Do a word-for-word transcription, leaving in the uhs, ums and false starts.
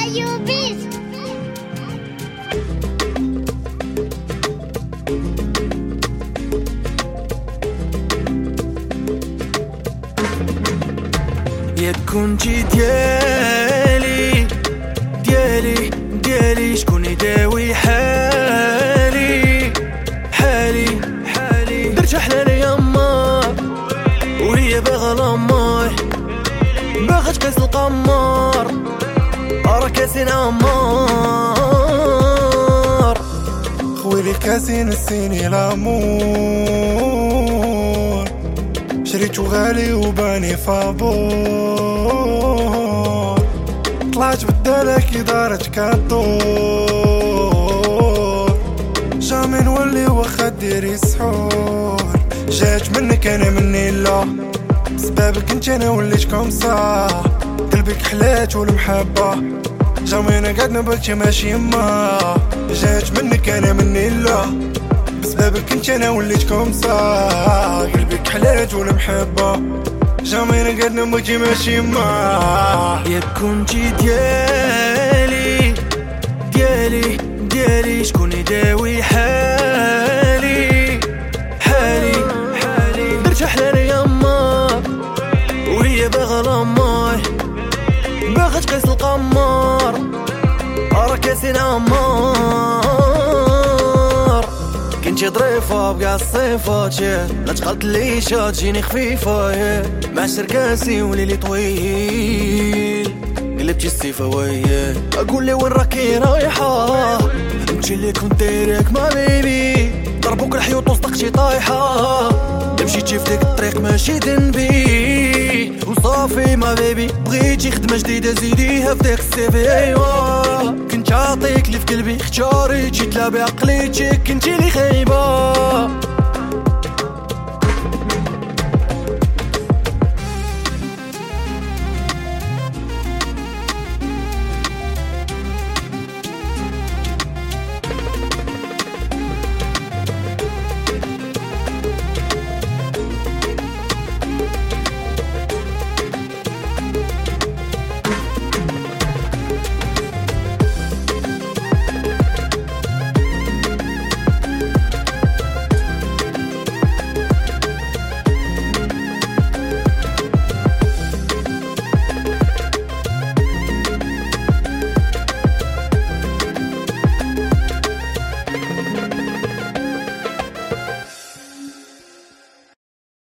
أيوبيس. يا كنتي ديالي ديالي ديالي شكون يداوي حالي حالي حالي درت حلال يما وهي باغا لاماي باغا تقيس القمار راه كاسين عمار خويلي كاسين السيني لامور شريتو غالي وباني فابور طلعت بدالك كي دارت كادور جامي نولي واخا ديري سحور جات منك انا مني لا بسببك انت انا وليت كومسا قلبك حلات والمحبة جامي انا قاعد نبكي ماشي يما جات منك انا مني لا بسببك انت انا وليت كومسا قلبك حلات والمحبة جامي انا قاعد نبكي ماشي يما يا كنتي ديالي ديالي ديالي شكون يداوي حالي حالي حالي درت حلال يما وهي باغا لاماي باغا تقيس القمار راه كاسين عمار كنتي ظريفة بقاع الصفات لا تقلت ليش تجيني خفيفة مع شركاسي وليلي طويل قلبتي السيفة وياه اقول لي وين راكي رايحة انتي اللي كنت دايرك ما بيبي ضربوك الحيوط وصدقتي طايحة مشيتي في ديك الطريق ماشي ذنبي وصافي ما بيبي بغيتي خدمة جديدة زيديها في ديك السيفي ايوا كنت عاطيك اللي في قلبي اختاريتي تلابي عقليتك كنتي اللي خايبة